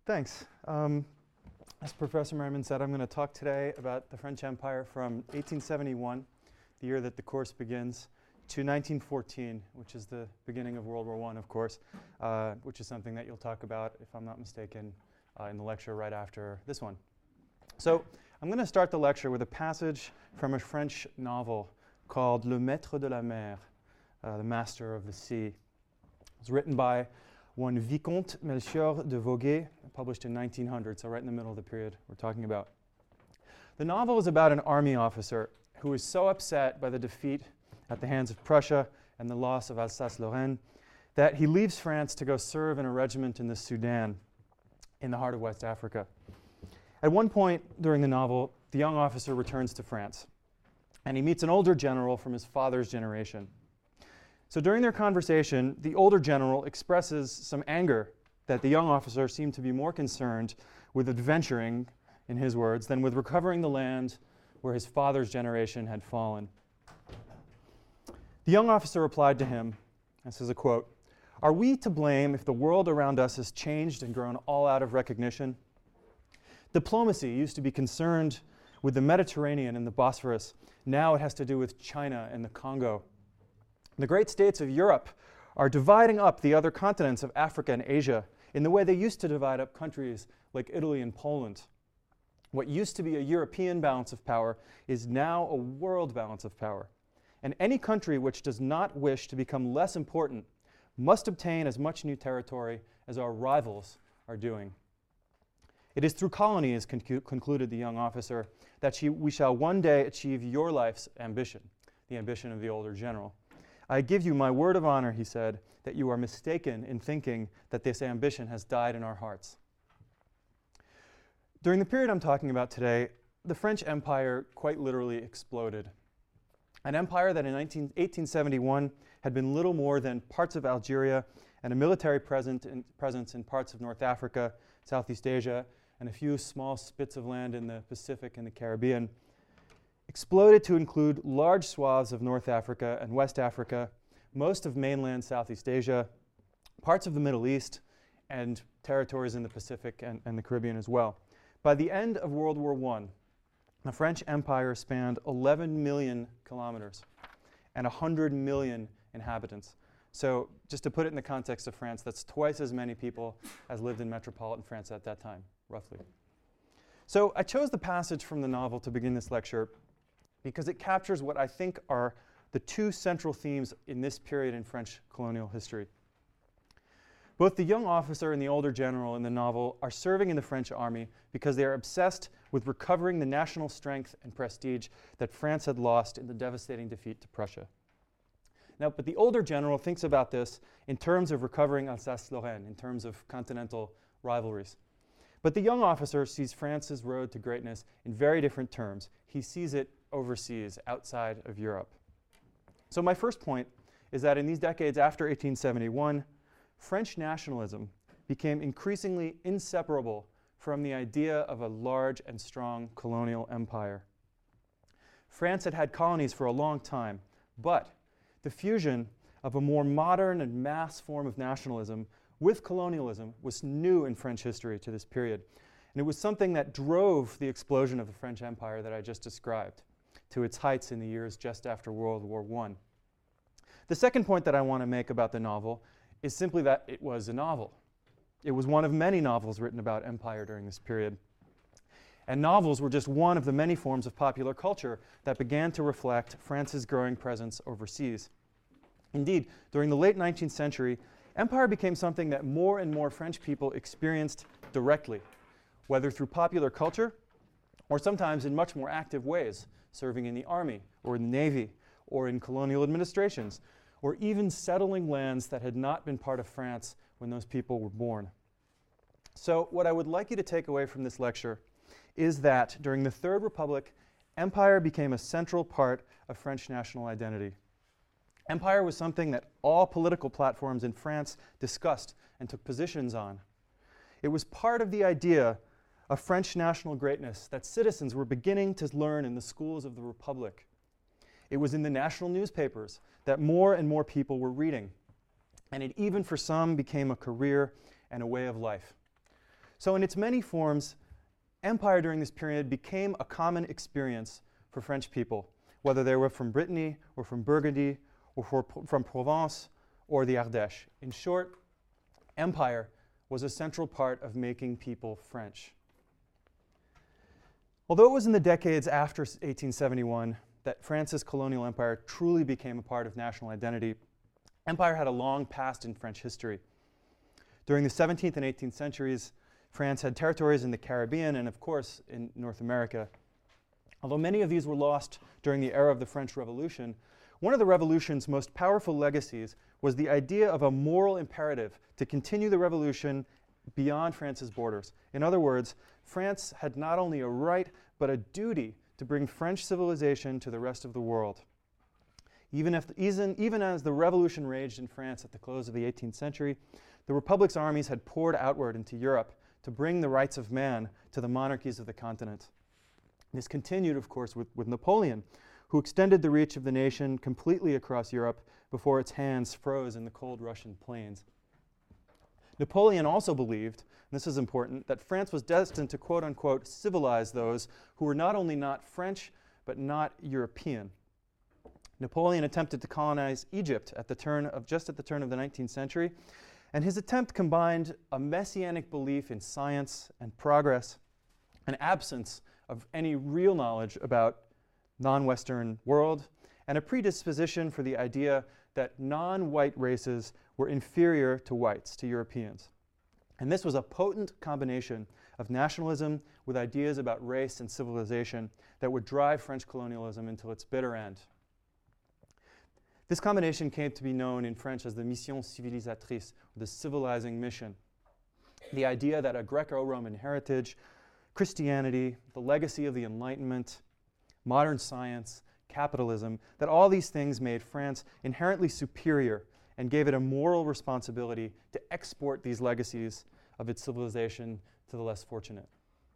Thanks. As Professor Merriman said, I'm going to talk today about the French Empire from 1871, the year that the course begins, to 1914, which is the beginning of World War I, of course, which is something that you'll talk about, if I'm not mistaken, in the lecture right after this one. So I'm going to start the lecture with a passage from a French novel called Le Maître de la Mer, the Master of the Sea. It was written by one Vicomte Melchior de Voguet, published in 1900, so right in the middle of the period we're talking about. The novel is about an army officer who is so upset by the defeat at the hands of Prussia and the loss of Alsace-Lorraine that he leaves France to go serve in a regiment in the Sudan, in the heart of West Africa. At one point during the novel, the young officer returns to France, and he meets an older general from his father's generation. So during their conversation, the older general expresses some anger that the young officer seemed to be more concerned with adventuring, in his words, than with recovering the land where his father's generation had fallen. The young officer replied to him, this is a quote, "Are we to blame if the world around us has changed and grown all out of recognition? Diplomacy used to be concerned with the Mediterranean and the Bosphorus. Now it has to do with China and the Congo. The great states of Europe are dividing up the other continents of Africa and Asia in the way they used to divide up countries like Italy and Poland. What used to be a European balance of power is now a world balance of power. And any country which does not wish to become less important must obtain as much new territory as our rivals are doing. It is through colonies," concluded the young officer, "that we shall one day achieve your life's ambition," the ambition of the older general. "I give you my word of honor," he said, "that you are mistaken in thinking that this ambition has died in our hearts." During the period I'm talking about today, the French Empire quite literally exploded. An empire that in 1871 had been little more than parts of Algeria and a military presence in parts of North Africa, Southeast Asia, and a few small spits of land in the Pacific and the Caribbean, exploded to include large swaths of North Africa and West Africa, most of mainland Southeast Asia, parts of the Middle East, and territories in the Pacific and the Caribbean as well. By the end of World War I, the French Empire spanned 11 million kilometers and 100 million inhabitants. So just to put it in the context of France, that's twice as many people as lived in metropolitan France at that time, roughly. So I chose the passage from the novel to begin this lecture because it captures what I think are the two central themes in this period in French colonial history. Both the young officer and the older general in the novel are serving in the French army because they are obsessed with recovering the national strength and prestige that France had lost in the devastating defeat to Prussia. Now, but the older general thinks about this in terms of recovering Alsace-Lorraine, in terms of continental rivalries. But the young officer sees France's road to greatness in very different terms. He sees it overseas, outside of Europe. So my first point is that in these decades after 1871, French nationalism became increasingly inseparable from the idea of a large and strong colonial empire. France had had colonies for a long time, but the fusion of a more modern and mass form of nationalism with colonialism was new in French history to this period. And it was something that drove the explosion of the French Empire that I just described to its heights in the years just after World War I. The second point that I want to make about the novel is simply that it was a novel. It was one of many novels written about empire during this period. And novels were just one of the many forms of popular culture that began to reflect France's growing presence overseas. Indeed, during the late 19th century, empire became something that more and more French people experienced directly, whether through popular culture or sometimes in much more active ways, serving in the army or in the navy or in colonial administrations, or even settling lands that had not been part of France when those people were born. So what I would like you to take away from this lecture is that during the Third Republic, empire became a central part of French national identity. Empire was something that all political platforms in France discussed and took positions on. It was part of the idea of French national greatness that citizens were beginning to learn in the schools of the Republic. It was in the national newspapers that more and more people were reading. And it even for some became a career and a way of life. So in its many forms, empire during this period became a common experience for French people, whether they were from Brittany or from Burgundy or from Provence or the Ardèche. In short, empire was a central part of making people French. Although it was in the decades after 1871 that France's colonial empire truly became a part of national identity, empire had a long past in French history. During the 17th and 18th centuries, France had territories in the Caribbean and, of course, in North America. Although many of these were lost during the era of the French Revolution, one of the revolution's most powerful legacies was the idea of a moral imperative to continue the revolution beyond France's borders. In other words, France had not only a right, but a duty to bring French civilization to the rest of the world. Even as the revolution raged in France at the close of the 18th century, the Republic's armies had poured outward into Europe to bring the rights of man to the monarchies of the continent. This continued, of course, with Napoleon, who extended the reach of the nation completely across Europe before its hands froze in the cold Russian plains. Napoleon also believed, and this is important, that France was destined to quote-unquote civilize those who were not only not French, but not European. Napoleon attempted to colonize Egypt just at the turn of the 19th century, and his attempt combined a messianic belief in science and progress, an absence of any real knowledge about non-Western world, and a predisposition for the idea that non-white races were inferior to whites, to Europeans. And this was a potent combination of nationalism with ideas about race and civilization that would drive French colonialism until its bitter end. This combination came to be known in French as the mission civilisatrice, or the civilizing mission. The idea that a Greco-Roman heritage, Christianity, the legacy of the Enlightenment, modern science, capitalism, that all these things made France inherently superior and gave it a moral responsibility to export these legacies of its civilization to the less fortunate.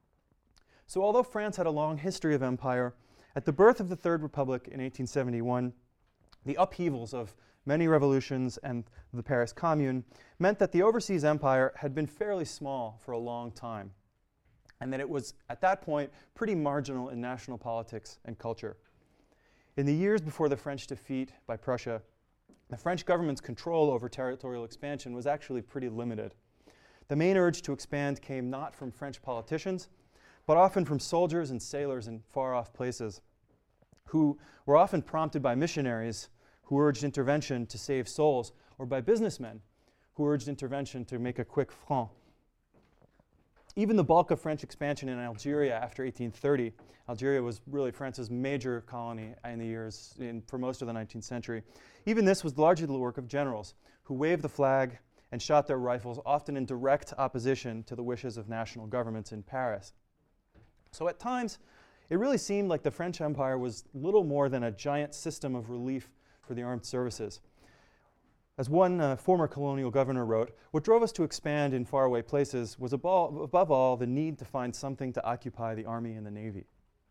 So although France had a long history of empire, at the birth of the Third Republic in 1871, the upheavals of many revolutions and the Paris Commune meant that the overseas empire had been fairly small for a long time, and that it was, at that point, pretty marginal in national politics and culture. In the years before the French defeat by Prussia, the French government's control over territorial expansion was actually pretty limited. The main urge to expand came not from French politicians, but often from soldiers and sailors in far-off places, who were often prompted by missionaries who urged intervention to save souls, or by businessmen who urged intervention to make a quick franc. Even the bulk of French expansion in Algeria after 1830, Algeria was really France's major colony for most of the 19th century. Even this was largely the work of generals who waved the flag and shot their rifles, often in direct opposition to the wishes of national governments in Paris. So at times, it really seemed like the French Empire was little more than a giant system of relief for the armed services. As one former colonial governor wrote, what drove us to expand in faraway places was above all the need to find something to occupy the army and the navy.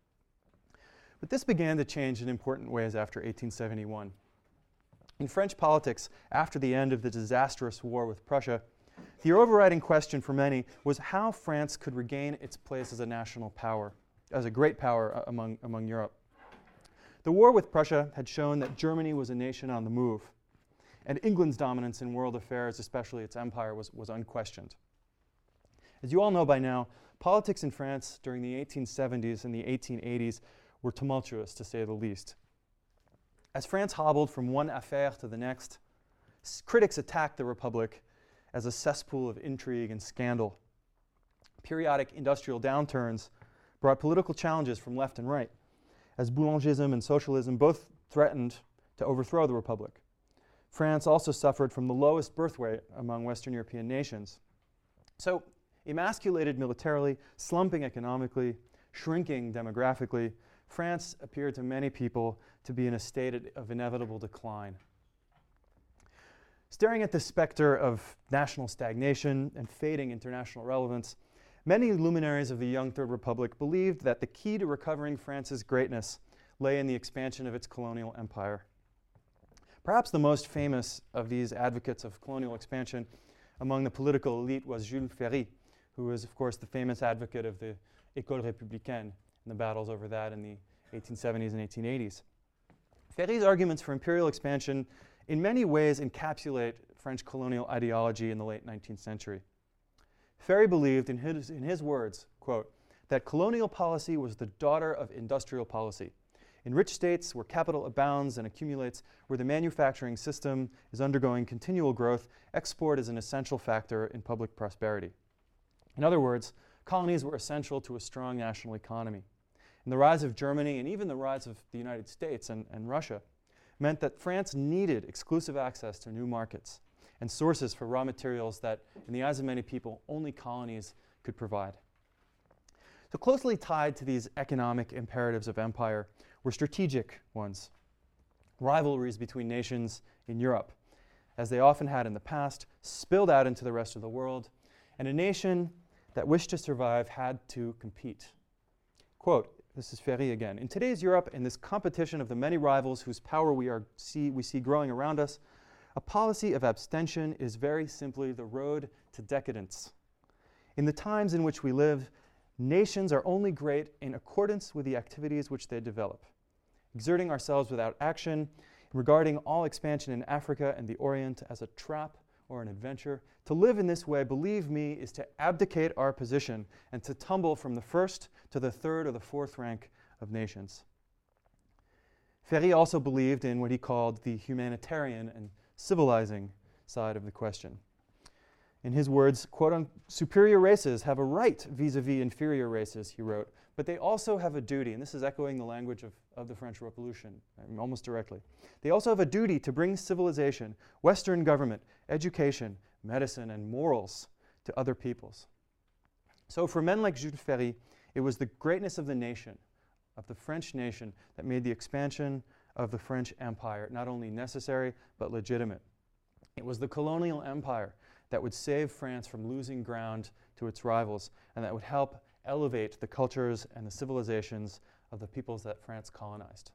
But this began to change in important ways after 1871. In French politics, after the end of the disastrous war with Prussia, the overriding question for many was how France could regain its place as a national power, as a great power among Europe. The war with Prussia had shown that Germany was a nation on the move, and England's dominance in world affairs, especially its empire, was unquestioned. As you all know by now, politics in France during the 1870s and the 1880s were tumultuous, to say the least. As France hobbled from one affaire to the next, critics attacked the Republic as a cesspool of intrigue and scandal. Periodic industrial downturns brought political challenges from left and right, as Boulangism and socialism both threatened to overthrow the Republic. France also suffered from the lowest birth rate among Western European nations. So, emasculated militarily, slumping economically, shrinking demographically, France appeared to many people to be in a state of inevitable decline. Staring at the specter of national stagnation and fading international relevance, many luminaries of the young Third Republic believed that the key to recovering France's greatness lay in the expansion of its colonial empire. Perhaps the most famous of these advocates of colonial expansion among the political elite was Jules Ferry, who was, of course, the famous advocate of the École républicaine and the battles over that in the 1870s and 1880s. Ferry's arguments for imperial expansion in many ways encapsulate French colonial ideology in the late 19th century. Ferry believed, in his words, quote, that colonial policy was the daughter of industrial policy. In rich states where capital abounds and accumulates, where the manufacturing system is undergoing continual growth, export is an essential factor in public prosperity. In other words, colonies were essential to a strong national economy. And the rise of Germany and even the rise of the United States and Russia meant that France needed exclusive access to new markets and sources for raw materials that, in the eyes of many people, only colonies could provide. So closely tied to these economic imperatives of empire were strategic ones. Rivalries between nations in Europe, as they often had in the past, spilled out into the rest of the world, and a nation that wished to survive had to compete. Quote, this is Ferry again, "In today's Europe, in this competition of the many rivals whose power we see growing around us, a policy of abstention is very simply the road to decadence. In the times in which we live, nations are only great in accordance with the activities which they develop. Exerting ourselves without action, regarding all expansion in Africa and the Orient as a trap or an adventure, to live in this way, believe me, is to abdicate our position and to tumble from the first to the third or the fourth rank of nations." Ferry also believed in what he called the humanitarian and civilizing side of the question. In his words, quote, "Superior races have a right vis-a-vis inferior races," he wrote, "but they also have a duty," and this is echoing the language of the French Revolution, almost directly. "They also have a duty to bring civilization, Western government, education, medicine, and morals to other peoples." So for men like Jules Ferry, it was the greatness of the nation, of the French nation, that made the expansion of the French Empire not only necessary, but legitimate. It was the colonial empire that would save France from losing ground to its rivals, and that would help elevate the cultures and the civilizations of the peoples that France colonized.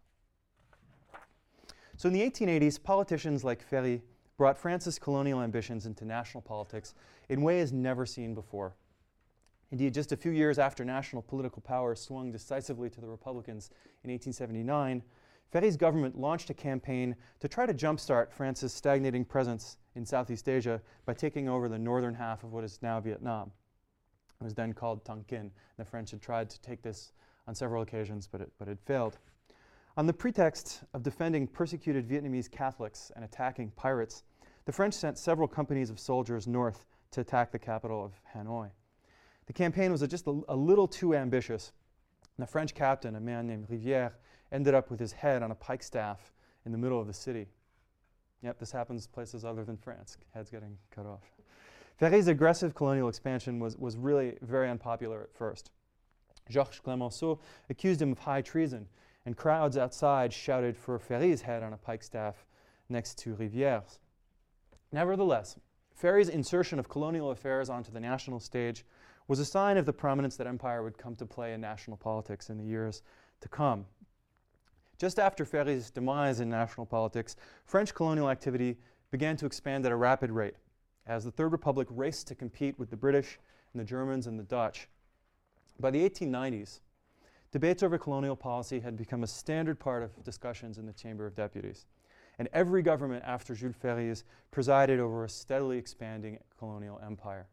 So in the 1880s, politicians like Ferry brought France's colonial ambitions into national politics in ways never seen before. Indeed, just a few years after national political power swung decisively to the Republicans in 1879, Ferry's government launched a campaign to try to jumpstart France's stagnating presence in Southeast Asia by taking over the northern half of what is now Vietnam. It was then called Tonkin. The French had tried to take this on several occasions, but it failed. On the pretext of defending persecuted Vietnamese Catholics and attacking pirates, the French sent several companies of soldiers north to attack the capital of Hanoi. The campaign was just a little too ambitious. And the French captain, a man named Rivière, ended up with his head on a pike staff in the middle of the city. Yep, this happens places other than France, heads getting cut off. Ferry's aggressive colonial expansion was really very unpopular at first. Georges Clemenceau accused him of high treason, and crowds outside shouted for Ferry's head on a pike staff next to Rivière's. Nevertheless, Ferry's insertion of colonial affairs onto the national stage was a sign of the prominence that empire would come to play in national politics in the years to come. Just after Ferry's demise in national politics, French colonial activity began to expand at a rapid rate as the Third Republic raced to compete with the British and the Germans and the Dutch. By the 1890s, debates over colonial policy had become a standard part of discussions in the Chamber of Deputies, and every government after Jules Ferry's presided over a steadily expanding colonial empire.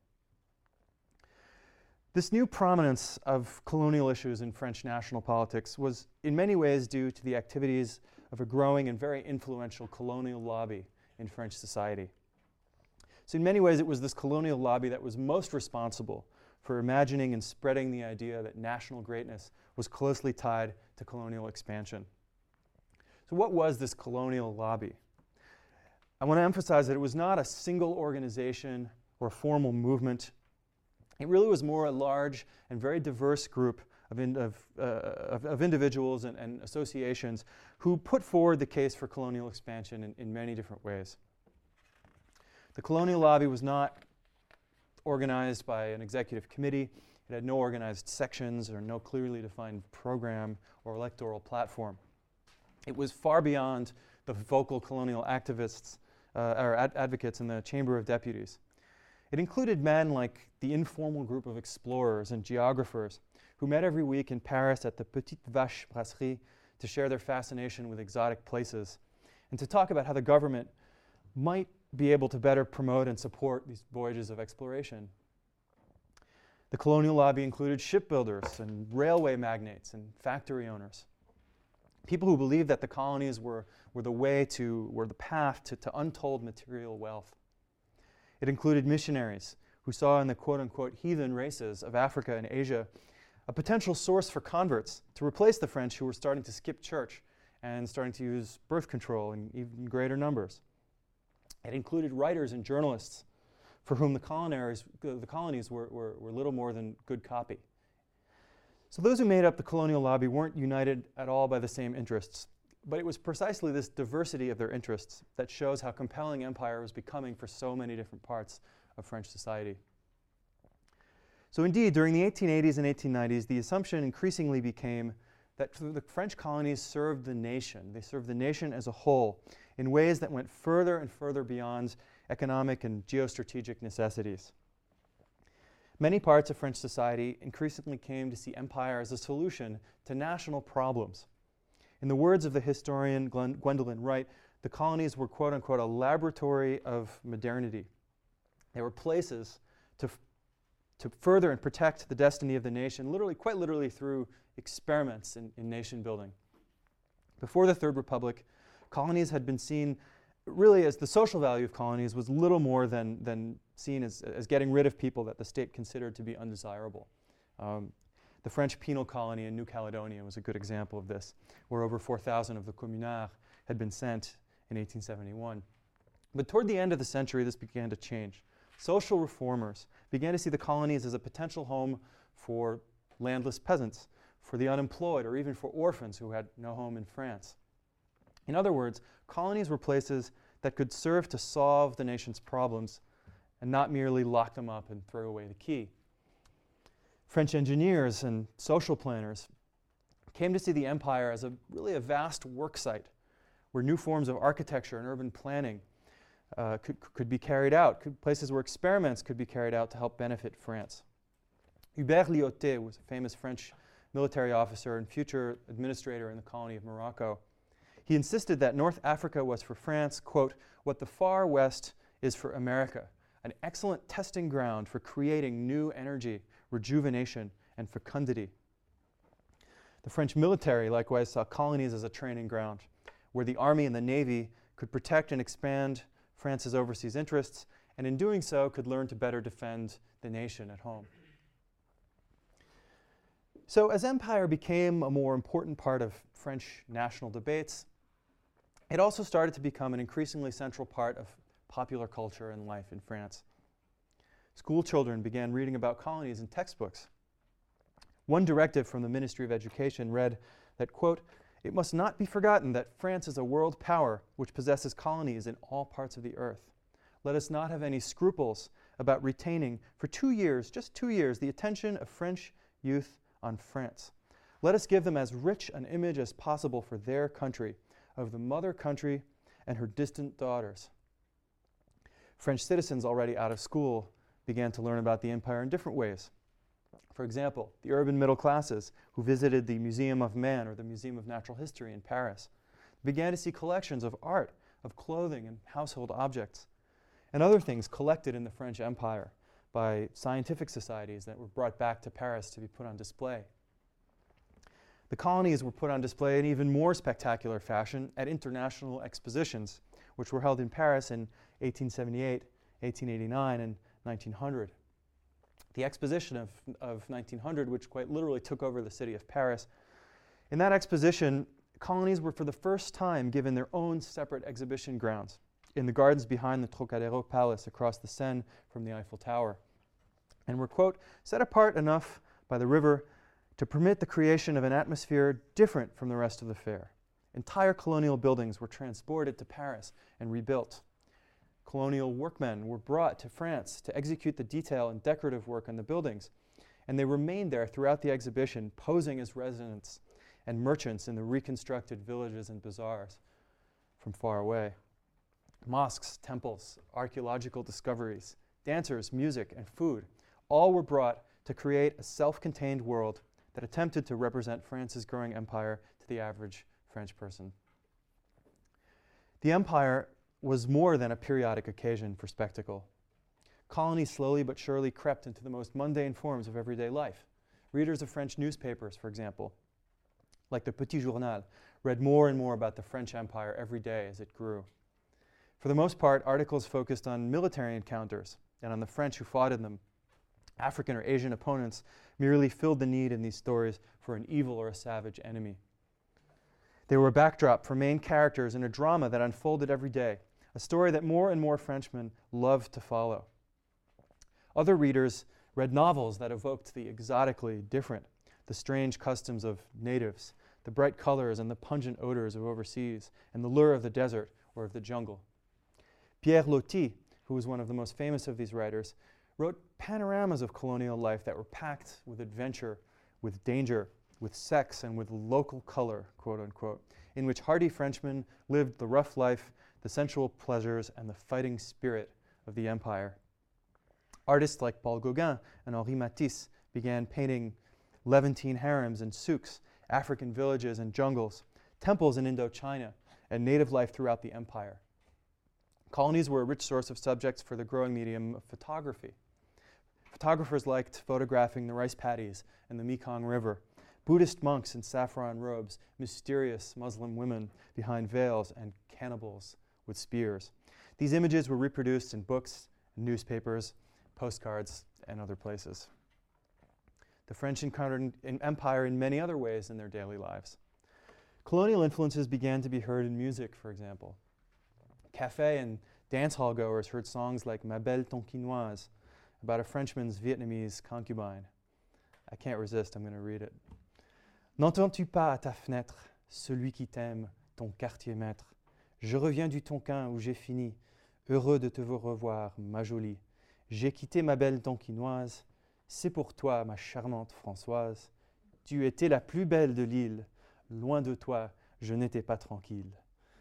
This new prominence of colonial issues in French national politics was in many ways due to the activities of a growing and very influential colonial lobby in French society. So in many ways, it was this colonial lobby that was most responsible for imagining and spreading the idea that national greatness was closely tied to colonial expansion. So what was this colonial lobby? I want to emphasize that it was not a single organization or a formal movement. It really was more a large and very diverse group of individuals and associations who put forward the case for colonial expansion in many different ways. The colonial lobby was not organized by an executive committee. It had no organized sections or no clearly defined program or electoral platform. It was far beyond the vocal colonial activists or advocates in the Chamber of Deputies. It included men like the informal group of explorers and geographers who met every week in Paris at the Petite Vache Brasserie to share their fascination with exotic places and to talk about how the government might be able to better promote and support these voyages of exploration. The colonial lobby included shipbuilders and railway magnates and factory owners, people who believed that the colonies were the path to untold material wealth. It included missionaries who saw in the quote-unquote heathen races of Africa and Asia a potential source for converts to replace the French who were starting to skip church and starting to use birth control in even greater numbers. It included writers and journalists for whom the colonies were little more than good copy. So those who made up the colonial lobby weren't united at all by the same interests, but it was precisely this diversity of their interests that shows how compelling empire was becoming for so many different parts of French society. So indeed, during the 1880s and 1890s, the assumption increasingly became that the French colonies served the nation. They served the nation as a whole in ways that went further and further beyond economic and geostrategic necessities. Many parts of French society increasingly came to see empire as a solution to national problems. In the words of the historian Gwendolyn Wright, the colonies were, quote unquote, a laboratory of modernity. They were places to further and protect the destiny of the nation, quite literally through experiments in nation building. Before the Third Republic, colonies had been seen really as the social value of colonies was little more than seen as getting rid of people that the state considered to be undesirable. The French penal colony in New Caledonia was a good example of this, where over 4,000 of the communards had been sent in 1871. But toward the end of the century, this began to change. Social reformers began to see the colonies as a potential home for landless peasants, for the unemployed, or even for orphans who had no home in France. In other words, colonies were places that could serve to solve the nation's problems and not merely lock them up and throw away the key. French engineers and social planners came to see the empire as really a vast work site where new forms of architecture and urban planning could be carried out, places where experiments could be carried out to help benefit France. Hubert Lyautey was a famous French military officer and future administrator in the colony of Morocco. He insisted that North Africa was for France, quote, what the far west is for America, an excellent testing ground for creating new energy, rejuvenation, and fecundity. The French military likewise saw colonies as a training ground, where the army and the navy could protect and expand France's overseas interests, and in doing so could learn to better defend the nation at home. So as empire became a more important part of French national debates, it also started to become an increasingly central part of popular culture and life in France. School children began reading about colonies in textbooks. One directive from the Ministry of Education read that, quote, it must not be forgotten that France is a world power which possesses colonies in all parts of the earth. Let us not have any scruples about retaining for 2 years, just 2 years, the attention of French youth on France. Let us give them as rich an image as possible for their country, of the mother country and her distant daughters. French citizens already out of school began to learn about the empire in different ways. For example, the urban middle classes who visited the Museum of Man or the Museum of Natural History in Paris began to see collections of art, of clothing and household objects, and other things collected in the French Empire by scientific societies that were brought back to Paris to be put on display. The colonies were put on display in even more spectacular fashion at international expositions, which were held in Paris in 1878, 1889, and 1900. The exposition of 1900, which quite literally took over the city of Paris, in that exposition, colonies were for the first time given their own separate exhibition grounds in the gardens behind the Trocadero Palace across the Seine from the Eiffel Tower, and were, quote, set apart enough by the river to permit the creation of an atmosphere different from the rest of the fair. Entire colonial buildings were transported to Paris and rebuilt. Colonial workmen were brought to France to execute the detail and decorative work on the buildings, and they remained there throughout the exhibition, posing as residents and merchants in the reconstructed villages and bazaars from far away. Mosques, temples, archaeological discoveries, dancers, music, and food all were brought to create a self-contained world that attempted to represent France's growing empire to the average French person. The empire was more than a periodic occasion for spectacle. Colonies slowly but surely crept into the most mundane forms of everyday life. Readers of French newspapers, for example, like the Petit Journal, read more and more about the French Empire every day as it grew. For the most part, articles focused on military encounters and on the French who fought in them. African or Asian opponents merely filled the need in these stories for an evil or a savage enemy. They were a backdrop for main characters in a drama that unfolded every day, a story that more and more Frenchmen loved to follow. Other readers read novels that evoked the exotically different, the strange customs of natives, the bright colors and the pungent odors of overseas, and the lure of the desert or of the jungle. Pierre Loti, who was one of the most famous of these writers, wrote panoramas of colonial life that were packed with adventure, with danger, with sex, and with local color, quote unquote, in which hardy Frenchmen lived the rough life, the sensual pleasures, and the fighting spirit of the empire. Artists like Paul Gauguin and Henri Matisse began painting Levantine harems and souks, African villages and jungles, temples in Indochina, and native life throughout the empire. Colonies were a rich source of subjects for the growing medium of photography. Photographers liked photographing the rice paddies and the Mekong River, Buddhist monks in saffron robes, mysterious Muslim women behind veils, and cannibals with spears. These images were reproduced in books, newspapers, postcards, and other places. The French encountered an empire in many other ways in their daily lives. Colonial influences began to be heard in music, for example. Cafe and dance hall goers heard songs like Ma Belle Tonkinoise, about a Frenchman's Vietnamese concubine. I can't resist, I'm going to read it. N'entends-tu pas à ta fenêtre celui qui t'aime, ton quartier maître? Je reviens du Tonkin où j'ai fini, heureux de te revoir, ma jolie. J'ai quitté ma belle Tonkinoise, c'est pour toi, ma charmante Françoise. Tu étais la plus belle de l'île, loin de toi, je n'étais pas tranquille.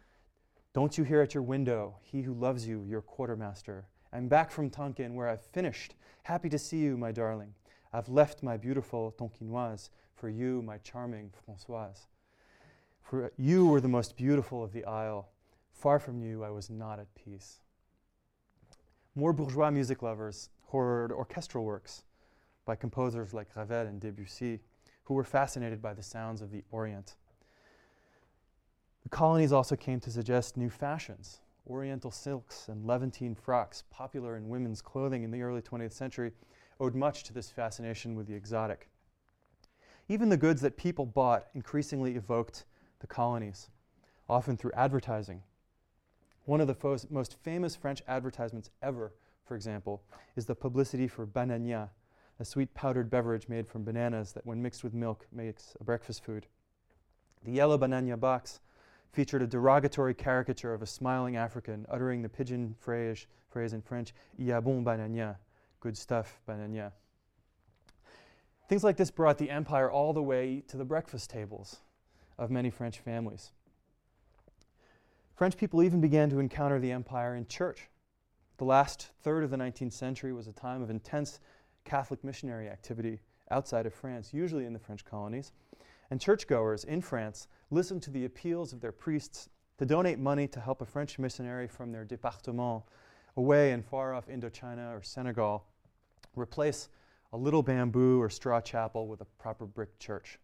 Don't you hear at your window, he who loves you, your quartermaster? I'm back from Tonkin where I've finished. Happy to see you, my darling. I've left my beautiful Tonkinoise for you, my charming Françoise. For you were the most beautiful of the isle. Far from you, I was not at peace. More bourgeois music lovers heard orchestral works by composers like Ravel and Debussy, who were fascinated by the sounds of the Orient. The colonies also came to suggest new fashions. Oriental silks and Levantine frocks, popular in women's clothing in the early 20th century, owed much to this fascination with the exotic. Even the goods that people bought increasingly evoked the colonies, often through advertising. One of the most famous French advertisements ever, for example, is the publicity for Banania, a sweet powdered beverage made from bananas that, when mixed with milk, makes a breakfast food. The yellow Banania box featured a derogatory caricature of a smiling African uttering the pidgin phrase in French, "Il y a bon banania," good stuff, banania. Things like this brought the empire all the way to the breakfast tables of many French families. French people even began to encounter the empire in church. The last third of the 19th century was a time of intense Catholic missionary activity outside of France, usually in the French colonies. And churchgoers in France listened to the appeals of their priests to donate money to help a French missionary from their département away in far-off Indochina or Senegal replace a little bamboo or straw chapel with a proper brick church.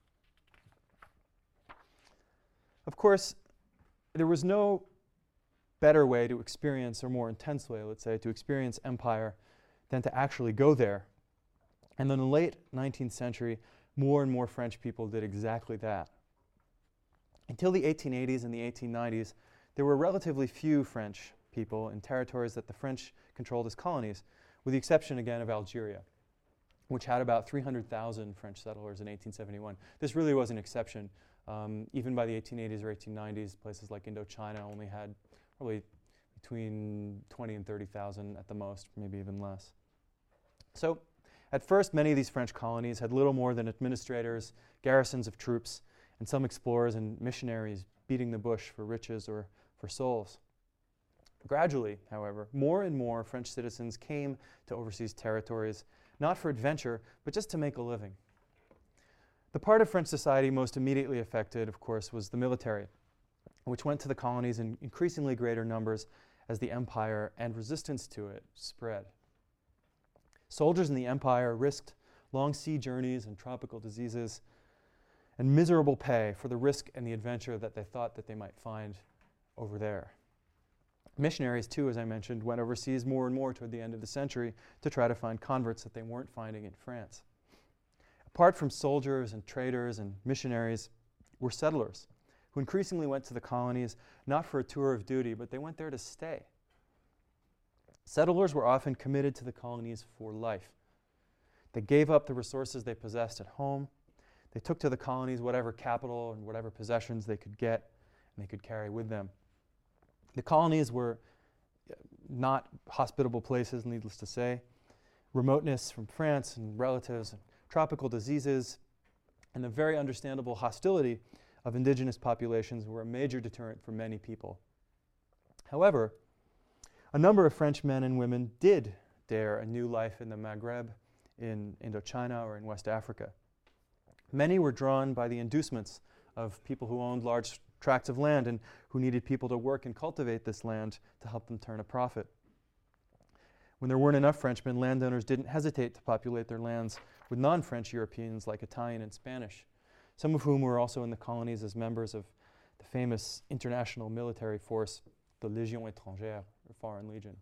Of course, there was no better way to experience, or more intense way, let's say, to experience empire than to actually go there. And in the late 19th century, more and more French people did exactly that. Until the 1880s and the 1890s, there were relatively few French people in territories that the French controlled as colonies, with the exception again of Algeria, which had about 300,000 French settlers in 1871. This really was an exception. Even by the 1880s or 1890s, places like Indochina only had probably between 20 and 30,000 at the most, maybe even less. So at first, many of these French colonies had little more than administrators, garrisons of troops, and some explorers and missionaries beating the bush for riches or for souls. Gradually, however, more and more French citizens came to overseas territories, not for adventure, but just to make a living. The part of French society most immediately affected, of course, was the military, which went to the colonies in increasingly greater numbers as the empire and resistance to it spread. Soldiers in the empire risked long sea journeys and tropical diseases and miserable pay for the risk and the adventure that they thought that they might find over there. Missionaries, too, as I mentioned, went overseas more and more toward the end of the century to try to find converts that they weren't finding in France. Apart from soldiers and traders and missionaries were settlers who increasingly went to the colonies not for a tour of duty, but they went there to stay. Settlers were often committed to the colonies for life. They gave up the resources they possessed at home. They took to the colonies whatever capital and whatever possessions they could get and they could carry with them. The colonies were not hospitable places, needless to say. Remoteness from France and relatives and tropical diseases and the very understandable hostility of indigenous populations were a major deterrent for many people. However, a number of French men and women did dare a new life in the Maghreb, in Indochina, or in West Africa. Many were drawn by the inducements of people who owned large tracts of land and who needed people to work and cultivate this land to help them turn a profit. When there weren't enough Frenchmen, landowners didn't hesitate to populate their lands with non-French Europeans like Italian and Spanish, some of whom were also in the colonies as members of the famous international military force, the Légion étrangère, or Foreign Legion.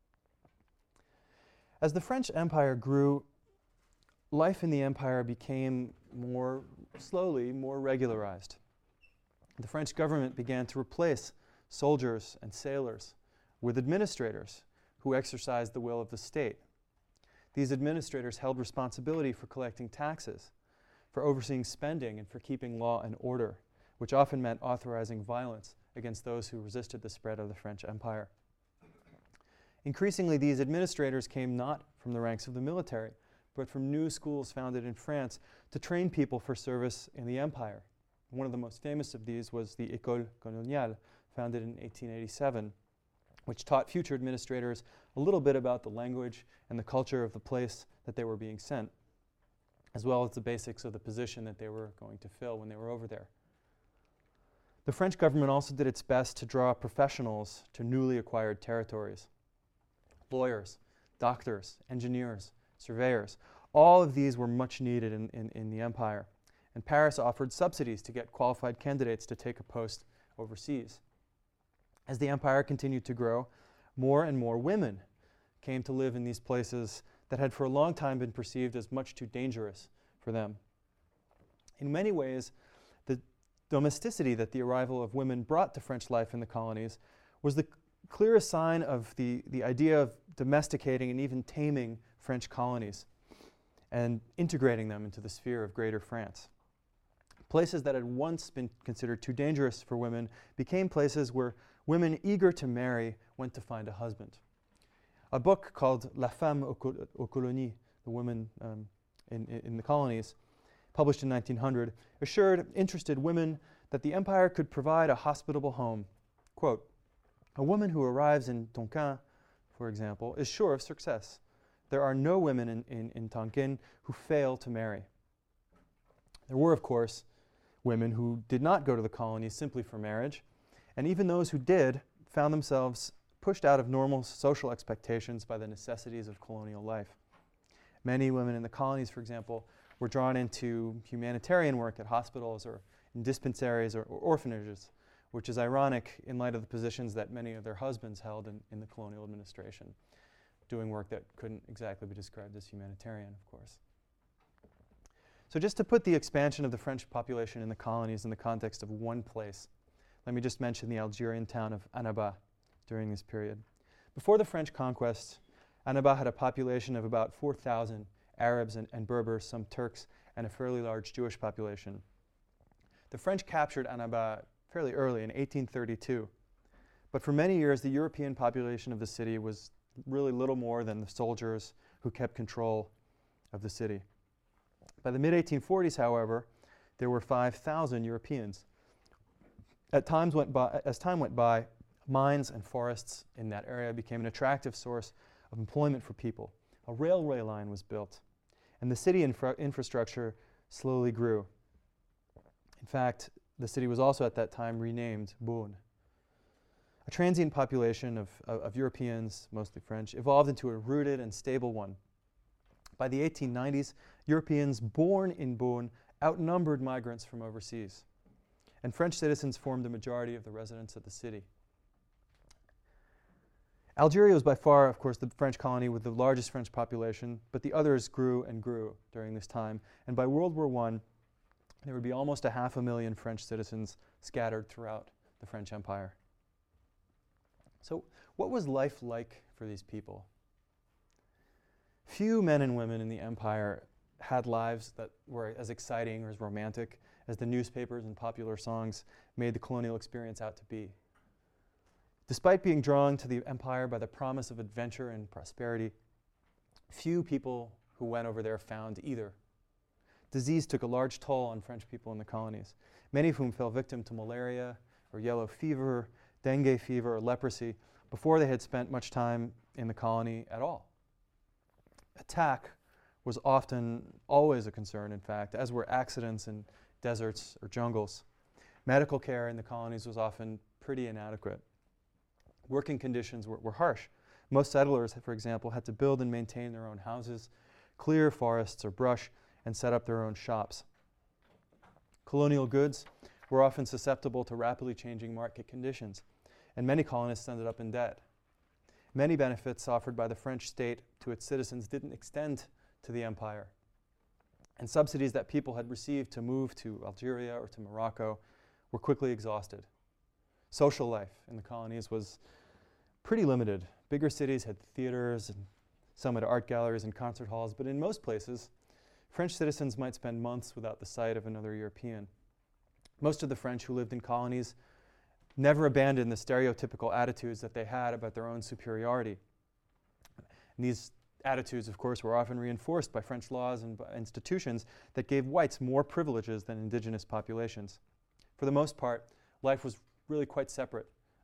As the French Empire grew, life in the empire became slowly more regularized. The French government began to replace soldiers and sailors with administrators who exercised the will of the state. These administrators held responsibility for collecting taxes, for overseeing spending, and for keeping law and order, which often meant authorizing violence against those who resisted the spread of the French Empire. Increasingly, these administrators came not from the ranks of the military, but from new schools founded in France to train people for service in the empire. One of the most famous of these was the École Coloniale, founded in 1887, which taught future administrators a little bit about the language and the culture of the place that they were being sent, as well as the basics of the position that they were going to fill when they were over there. The French government also did its best to draw professionals to newly acquired territories. Lawyers, doctors, engineers, surveyors, all of these were much needed in the empire. And Paris offered subsidies to get qualified candidates to take a post overseas. As the empire continued to grow, more and more women came to live in these places that had for a long time been perceived as much too dangerous for them. In many ways, the domesticity that the arrival of women brought to French life in the colonies was the clearest sign of the idea of domesticating and even taming French colonies and integrating them into the sphere of Greater France. Places that had once been considered too dangerous for women became places where women eager to marry went to find a husband. A book called La Femme aux Colonies, The Woman in the Colonies, published in 1900, assured interested women that the empire could provide a hospitable home. Quote, "A woman who arrives in Tonkin, for example, is sure of success. There are no women in Tonkin who fail to marry." There were, of course, women who did not go to the colonies simply for marriage, and even those who did found themselves pushed out of normal social expectations by the necessities of colonial life. Many women in the colonies, for example, were drawn into humanitarian work at hospitals or in dispensaries or orphanages, which is ironic in light of the positions that many of their husbands held in the colonial administration, doing work that couldn't exactly be described as humanitarian, of course. So just to put the expansion of the French population in the colonies in the context of one place, let me just mention the Algerian town of Annaba during this period. Before the French conquest, Annaba had a population of about 4,000 Arabs and Berbers, some Turks, and a fairly large Jewish population. The French captured Annaba fairly early in 1832, but for many years the European population of the city was really little more than the soldiers who kept control of the city. By the mid-1840s, however, there were 5,000 Europeans. As time went by, Mines and forests in that area became an attractive source of employment for people. A railway line was built, and the city infrastructure slowly grew. In fact, the city was also at that time renamed Beaune. A transient population of Europeans, mostly French, evolved into a rooted and stable one. By the 1890s, Europeans born in Beaune outnumbered migrants from overseas, and French citizens formed the majority of the residents of the city. Algeria was by far, of course, the French colony with the largest French population, but the others grew and grew during this time, and by World War I, there would be almost 500,000 French citizens scattered throughout the French Empire. So, what was life like for these people? Few men and women in the empire had lives that were as exciting or as romantic as the newspapers and popular songs made the colonial experience out to be. Despite being drawn to the empire by the promise of adventure and prosperity, few people who went over there found either. Disease took a large toll on French people in the colonies, many of whom fell victim to malaria or yellow fever, dengue fever, or leprosy before they had spent much time in the colony at all. Attack was often always a concern, in fact, as were accidents in deserts or jungles. Medical care in the colonies was often pretty inadequate. Working conditions were harsh. Most settlers, for example, had to build and maintain their own houses, clear forests or brush, and set up their own shops. Colonial goods were often susceptible to rapidly changing market conditions, and many colonists ended up in debt. Many benefits offered by the French state to its citizens didn't extend to the empire, and subsidies that people had received to move to Algeria or to Morocco were quickly exhausted. Social life in the colonies was pretty limited. Bigger cities had theaters, and some had art galleries and concert halls, but in most places, French citizens might spend months without the sight of another European. Most of the French who lived in colonies never abandoned the stereotypical attitudes that they had about their own superiority. And these attitudes, of course, were often reinforced by French laws and by institutions that gave whites more privileges than indigenous populations. For the most part, life was really quite separate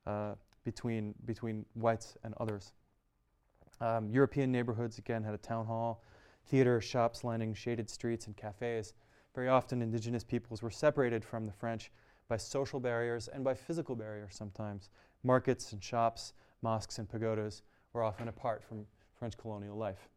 between whites and others. European neighborhoods, again, had a town hall, theater, shops lining shaded streets, and cafes. Very often, indigenous peoples were separated from the French by social barriers and by physical barriers sometimes. Markets and shops, mosques and pagodas were often apart from French colonial life.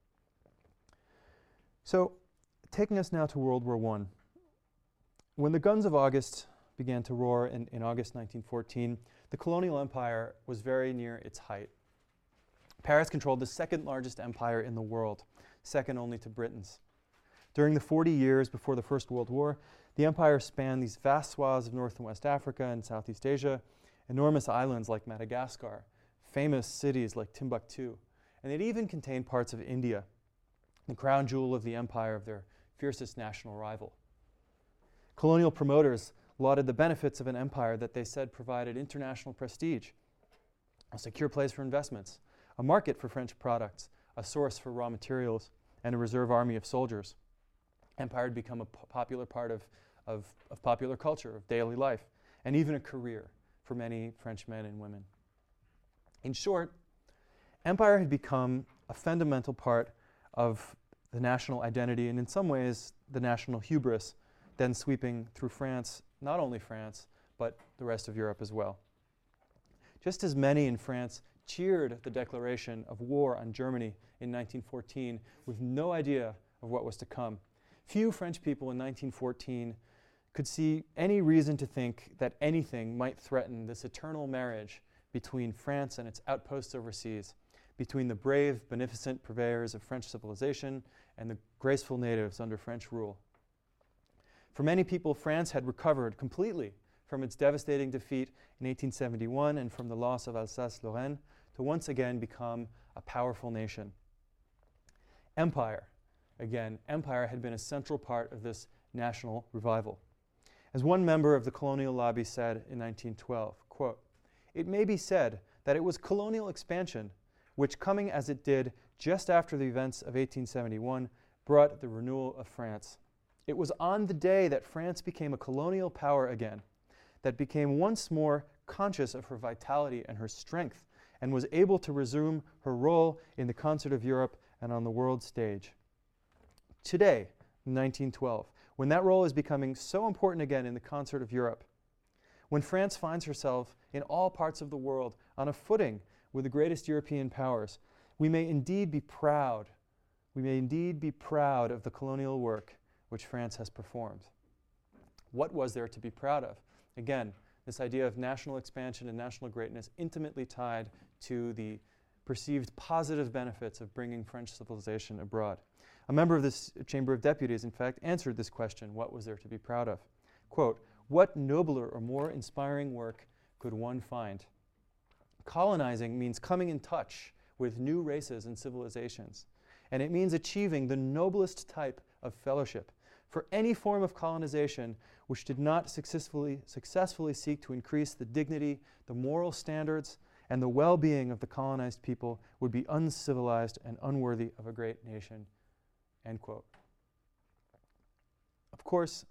So, taking us now to World War I. When the guns of August began to roar in August 1914, the colonial empire was very near its height. Paris controlled the second largest empire in the world, second only to Britain's. During the 40 years before the First World War, the empire spanned these vast swaths of North and West Africa and Southeast Asia, enormous islands like Madagascar, famous cities like Timbuktu, and it even contained parts of India, the crown jewel of the empire of their fiercest national rival. Colonial promoters lauded the benefits of an empire that they said provided international prestige, a secure place for investments, a market for French products, a source for raw materials, and a reserve army of soldiers. Empire had become a popular part of popular culture, of daily life, and even a career for many French men and women. In short, empire had become a fundamental part of the national identity, and in some ways, the national hubris, then sweeping through France, not only France, but the rest of Europe as well. Just as many in France cheered the declaration of war on Germany in 1914 with no idea of what was to come, few French people in 1914 could see any reason to think that anything might threaten this eternal marriage between France and its outposts overseas, between the brave, beneficent purveyors of French civilization and the graceful natives under French rule. For many people, France had recovered completely from its devastating defeat in 1871 and from the loss of Alsace-Lorraine to once again become a powerful nation. Empire, again, empire had been a central part of this national revival. As one member of the colonial lobby said in 1912, quote, "It may be said that it was colonial expansion which, coming as it did just after the events of 1871, brought the renewal of France. It was on the day that France became a colonial power again, that became once more conscious of her vitality and her strength, and was able to resume her role in the concert of Europe and on the world stage. Today, 1912, when that role is becoming so important again in the concert of Europe, when France finds herself in all parts of the world on a footing with the greatest European powers, we may indeed be proud of the colonial work which France has performed. What was there to be proud of? Again, this idea of national expansion and national greatness intimately tied to the perceived positive benefits of bringing French civilization abroad. A member of this Chamber of Deputies, in fact, answered this question, what was there to be proud of? Quote, "What nobler or more inspiring work could one find? Colonizing means coming in touch with new races and civilizations, and it means achieving the noblest type of fellowship. For any form of colonization which did not successfully seek to increase the dignity, the moral standards, and the well-being of the colonized people would be uncivilized and unworthy of a great nation." End quote. Of course,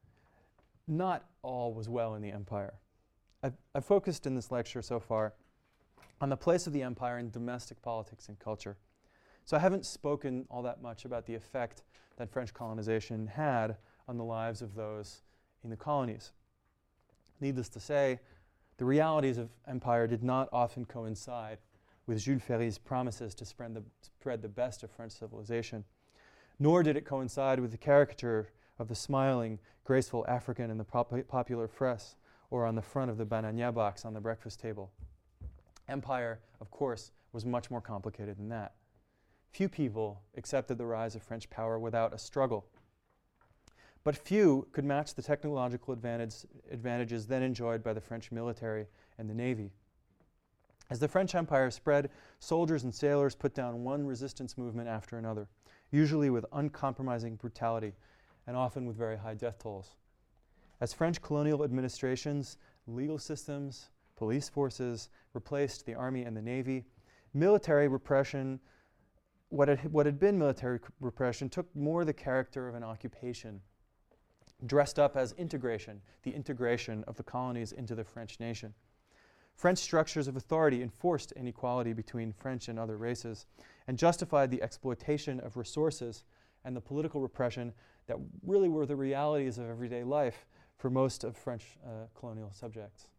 not all was well in the empire. I've focused in this lecture so far on the place of the empire in domestic politics and culture. So I haven't spoken all that much about the effect that French colonization had on the lives of those in the colonies. Needless to say, the realities of empire did not often coincide with Jules Ferry's promises to spread the best of French civilization, nor did it coincide with the caricature of the smiling, graceful African in the popular press or on the front of the banania box on the breakfast table. Empire, of course, was much more complicated than that. Few people accepted the rise of French power without a struggle. But few could match the technological advantages then enjoyed by the French military and the navy. As the French Empire spread, soldiers and sailors put down one resistance movement after another, usually with uncompromising brutality and often with very high death tolls. As French colonial administrations, legal systems, police forces replaced the army and the navy, military repression, what had been military repression, took more the character of an occupation, dressed up as integration, the integration of the colonies into the French nation. French structures of authority enforced inequality between French and other races and justified the exploitation of resources and the political repression that really were the realities of everyday life for most of French colonial subjects.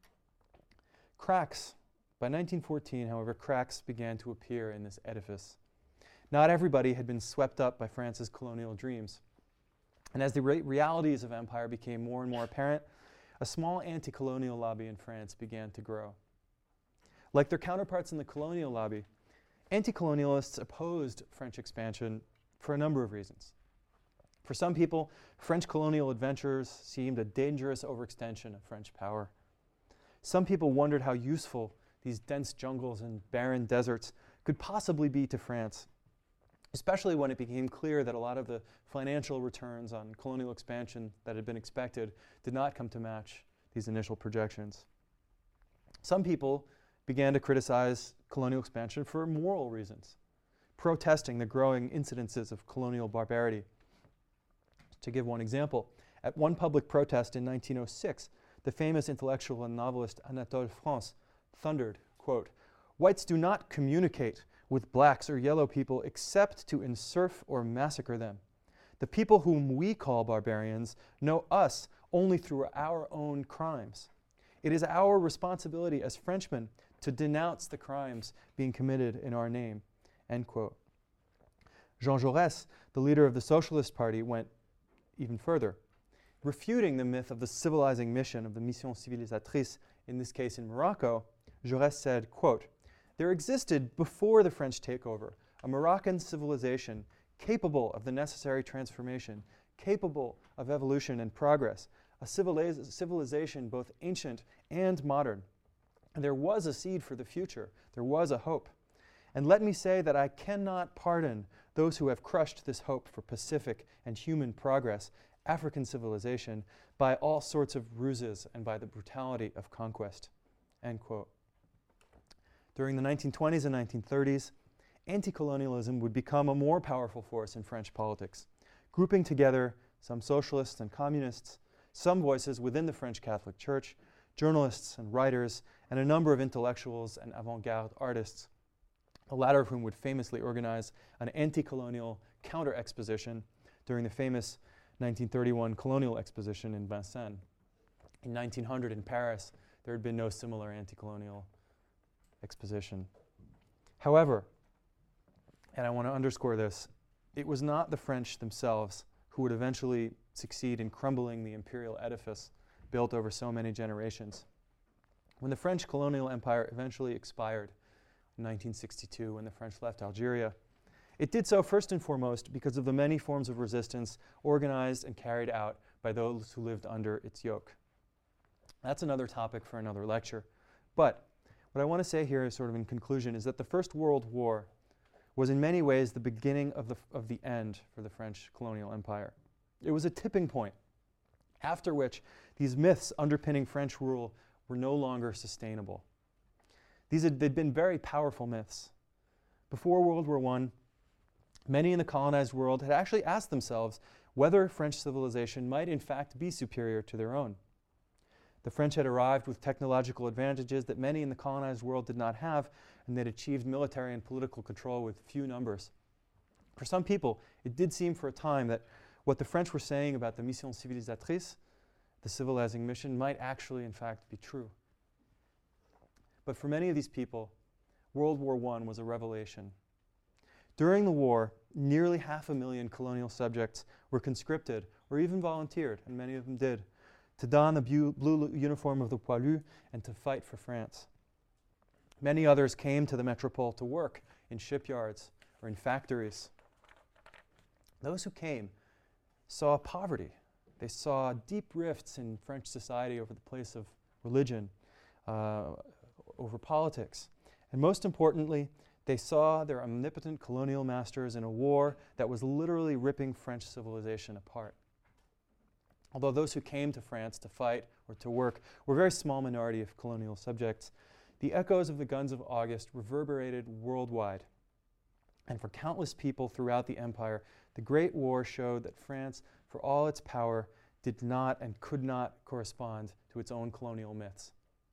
Cracks. By 1914, however, cracks began to appear in this edifice. Not everybody had been swept up by France's colonial dreams. And as the realities of empire became more and more apparent, a small anti-colonial lobby in France began to grow. Like their counterparts in the colonial lobby, anti-colonialists opposed French expansion for a number of reasons. For some people, French colonial adventures seemed a dangerous overextension of French power. Some people wondered how useful these dense jungles and barren deserts could possibly be to France, especially when it became clear that a lot of the financial returns on colonial expansion that had been expected did not come to match these initial projections. Some people began to criticize colonial expansion for moral reasons, protesting the growing incidences of colonial barbarity. To give one example, at one public protest in 1906, the famous intellectual and novelist Anatole France thundered, quote, "Whites do not communicate with blacks or yellow people except to enserf or massacre them. The people whom we call barbarians know us only through our own crimes. It is our responsibility as Frenchmen to denounce the crimes being committed in our name." End quote. Jean Jaurès, the leader of the Socialist Party, went even further. Refuting the myth of the civilizing mission of the Mission Civilisatrice, in this case in Morocco, Jaurès said, quote, "There existed before the French takeover a Moroccan civilization capable of the necessary transformation, capable of evolution and progress, a civilization both ancient and modern. And there was a seed for the future. There was a hope. And let me say that I cannot pardon those who have crushed this hope for pacific and human progress, African civilization, by all sorts of ruses and by the brutality of conquest." End quote. During the 1920s and 1930s, anti-colonialism would become a more powerful force in French politics, grouping together some socialists and communists, some voices within the French Catholic Church, journalists and writers, and a number of intellectuals and avant-garde artists, the latter of whom would famously organize an anti-colonial counter-exposition during the famous 1931 colonial exposition in Vincennes. In 1900 in Paris, there had been no similar anti-colonial exposition. However, and I want to underscore this, it was not the French themselves who would eventually succeed in crumbling the imperial edifice built over so many generations. When the French colonial empire eventually expired in 1962, when the French left Algeria, it did so first and foremost because of the many forms of resistance organized and carried out by those who lived under its yoke. That's another topic for another lecture. But what I want to say here, sort of in conclusion, is that the First World War was in many ways the beginning of the end for the French colonial empire. It was a tipping point, after which these myths underpinning French rule were no longer sustainable. They'd been very powerful myths. Before World War I, many in the colonized world had actually asked themselves whether French civilization might in fact be superior to their own. The French had arrived with technological advantages that many in the colonized world did not have, and they'd achieved military and political control with few numbers. For some people, it did seem for a time that what the French were saying about the mission civilisatrice, the civilizing mission, might actually in fact be true. But for many of these people, World War I was a revelation. During the war, nearly 500,000 colonial subjects were conscripted or even volunteered, and many of them did, to don the blue uniform of the poilu and to fight for France. Many others came to the metropole to work in shipyards or in factories. Those who came saw poverty. They saw deep rifts in French society over the place of religion, over politics. And most importantly, they saw their omnipotent colonial masters in a war that was literally ripping French civilization apart. Although those who came to France to fight or to work were a very small minority of colonial subjects, the echoes of the guns of August reverberated worldwide. And for countless people throughout the empire, the Great War showed that France, for all its power, did not and could not correspond to its own colonial myths.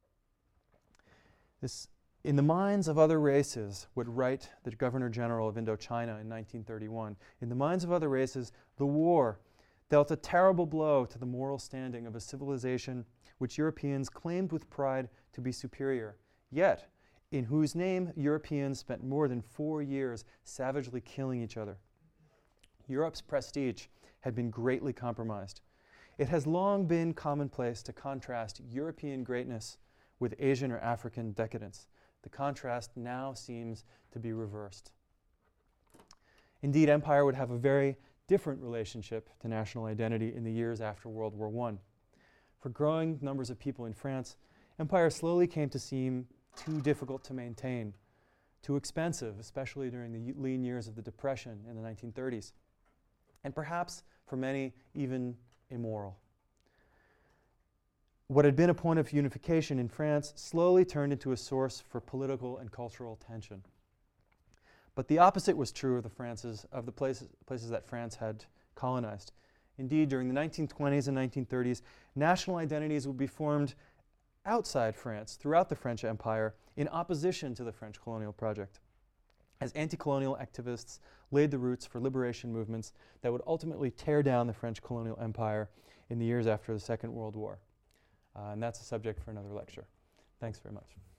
This, in the minds of other races, would write the Governor General of Indochina in 1931. In the minds of other races, the war dealt a terrible blow to the moral standing of a civilization which Europeans claimed with pride to be superior, yet in whose name Europeans spent more than 4 years savagely killing each other. Europe's prestige had been greatly compromised. It has long been commonplace to contrast European greatness with Asian or African decadence. The contrast now seems to be reversed. Indeed, empire would have a very different relationship to national identity in the years after World War I. For growing numbers of people in France, empire slowly came to seem too difficult to maintain, too expensive, especially during the lean years of the Depression in the 1930s, and perhaps, for many, even immoral. What had been a point of unification in France slowly turned into a source for political and cultural tension. But the opposite was true of the places that France had colonized. Indeed, during the 1920s and 1930s, national identities would be formed outside France, throughout the French Empire, in opposition to the French colonial project, as anti-colonial activists laid the roots for liberation movements that would ultimately tear down the French colonial empire in the years after the Second World War. And that's a subject for another lecture. Thanks very much.